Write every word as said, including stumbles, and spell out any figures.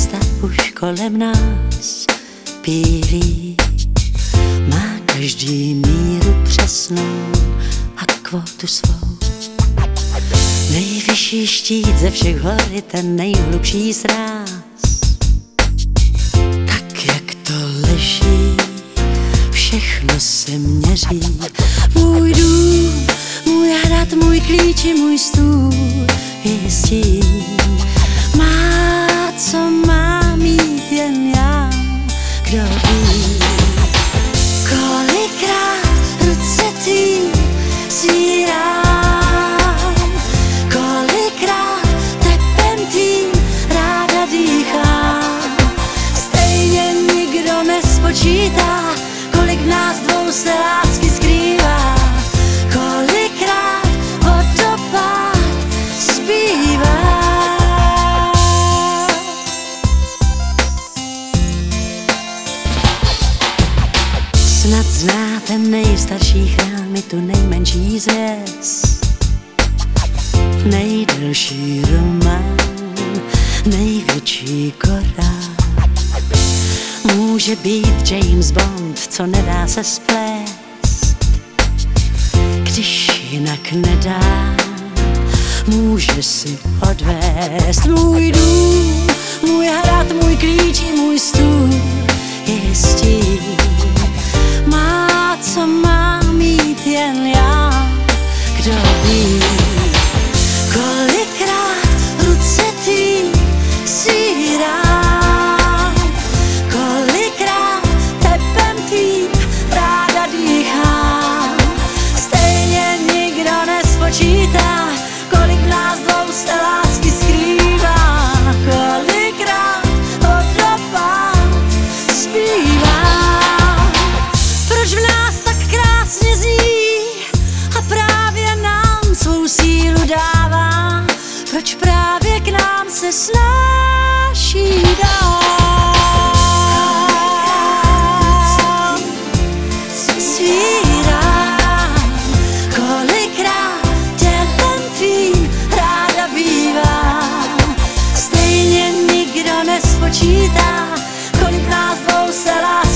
Hvězda už kolem nás pílí, má každý míru přesnou a kvotu svou. Nejvyšší štít ze všech hor je ten nejhlubší sráz. Tak jak to leží, všechno se měří. Můj dům, můj hrad, můj klíč i můj stůl je s tím. Má, co má mít jen já, kdo ví. Kolikrát ruce tvý svírám, kolikrát tepem tvým ráda dýchám. Stejně nikdo nespočítá, kolik nás dvou se lásky skrývá. Kolikrát vodopád zpívá. Snad znáte nejstarší chrám i tu nejmenší zvěst, nejdelší román, největší korál. Může být James Bond, co nedá se splést, když jinak nedá, může si odvést. Můj dům, můj hrad, můj klíč i můj stůl je s tím. Má, co má mít jen já, kdo ví. Kolikrát ruce tvý svírám, kolikrát tepem tvým ráda dýchám. Stejně nikdo nespočítá, kolik nás dvou se lásky skrývá. Kolikrát vodopád zpívá. Proč v nás tak krásně zní a právě nám svou sílu dává? Proč právě k nám se snáší dál? Svírám, kolikrát tělem tvým ráda bývám. Stejně nikdo nespočítá, kolik nás dvou se lásky